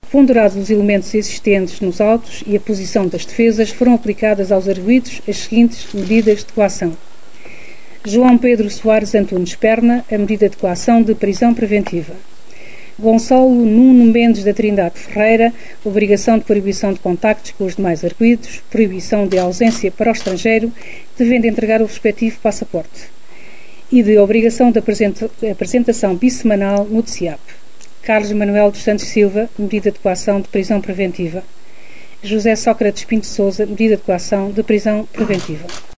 Ponderados os elementos existentes nos autos e a posição das defesas, foram aplicadas aos arguidos as seguintes medidas de coação. João Pedro Soares Antunes Perna, a medida de coação de prisão preventiva. Gonçalo Nuno Mendes da Trindade Ferreira, obrigação de proibição de contactos com os demais arguidos, proibição de ausência para o estrangeiro, devendo entregar o respectivo passaporte, e de obrigação de apresentação bissemanal no DCIAP. Carlos Manuel dos Santos Silva, medida de coação de prisão preventiva. José Sócrates Pinto Sousa, medida de coação de prisão preventiva.